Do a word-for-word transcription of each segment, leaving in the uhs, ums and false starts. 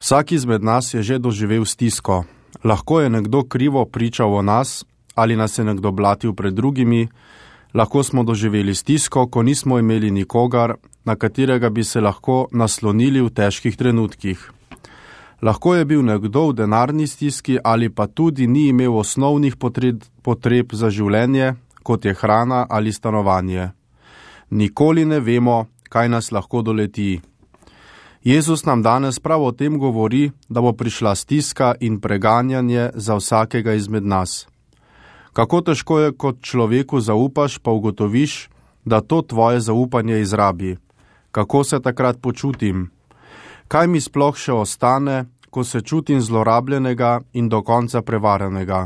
Vsak izmed nas je že doživel stisko. Lahko je nekdo krivo pričal o nas ali nas je nekdo blatil pred drugimi. Lahko smo doživeli stisko, ko nismo imeli nikogar, na katerega bi se lahko naslonili v težkih trenutkih. Lahko je bil nekdo v denarni stiski ali pa tudi ni imel osnovnih potreb, potreb za življenje, kot je hrana ali stanovanje. Nikoli ne vemo, kaj nas lahko doleti. Jezus nam danes prav o tem govori, da bo prišla stiska in preganjanje za vsakega izmed nas. Kako težko je, kot človeku zaupaš, pa ugotoviš, da to tvoje zaupanje izrabi. Kako se takrat počutim? Kaj mi sploh še ostane, ko se čutim zlorabljenega in do konca prevaranega?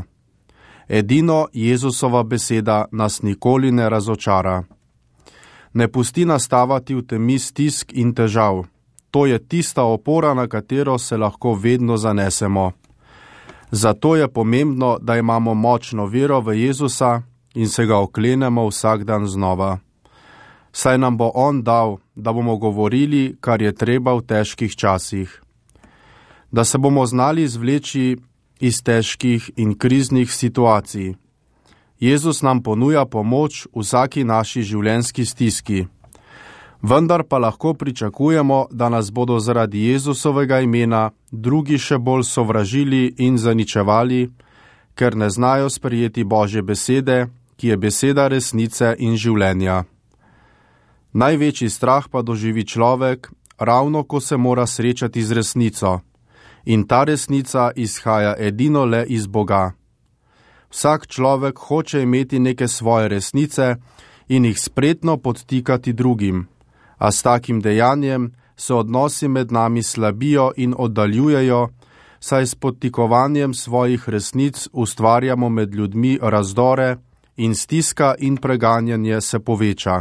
Edino Jezusova beseda nas nikoli ne razočara. Ne pusti nas stavati v temi stisk in težav. To je tista opora, na katero se lahko vedno zanesemo. Zato je pomembno, da imamo močno vero v Jezusa in se ga oklenemo vsak dan znova. Saj nam bo on dal, da bomo govorili, kar je treba v težkih časih. Da se bomo znali izvleči iz težkih in kriznih situacij. Jezus nam ponuja pomoč v vsaki naši življenjski stiski. Vendar pa lahko pričakujemo, da nas bodo zaradi Jezusovega imena drugi še bolj sovražili in zaničevali, ker ne znajo sprejeti Božje besede, ki je beseda resnice in življenja. Največji strah pa doživi človek, ravno ko se mora srečati z resnico. In ta resnica izhaja edino le iz Boga. Vsak človek hoče imeti neke svoje resnice in jih spretno podtikati drugim. A s takim dejanjem se odnosi med nami slabijo in oddaljujejo, saj s podtikovanjem svojih resnic ustvarjamo med ljudmi razdore in stiska in preganjanje se poveča.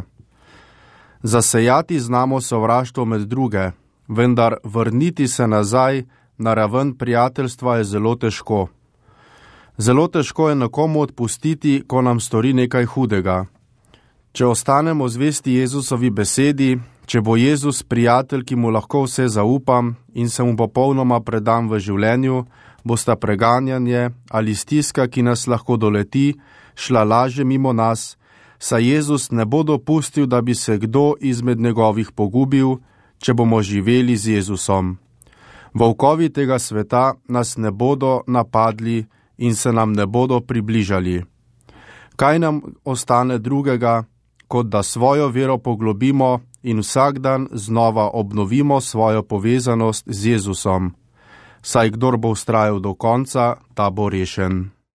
Zasejati znamo sovraštvo med druge, vendar vrniti se nazaj na raven prijateljstva je zelo težko. Zelo težko je nekomu odpustiti, ko nam stori nekaj hudega. Če ostanemo zvesti Jezusovi besedi, če bo Jezus prijatelj, ki mu lahko vse zaupam in se mu popolnoma predam v življenju, bosta preganjanje ali stiska, ki nas lahko doleti, šla lažje mimo nas, saj Jezus ne bo dopustil, da bi se kdo izmed njegovih pogubil, če bomo živeli z Jezusom. Volkovi tega sveta nas ne bodo napadli in se nam ne bodo približali. Kaj nam ostane drugega, kot da svojo vero poglobimo in vsak dan znova obnovimo svojo povezanost z Jezusom. Saj kdor bo vztrajal do konca, ta bo rešen.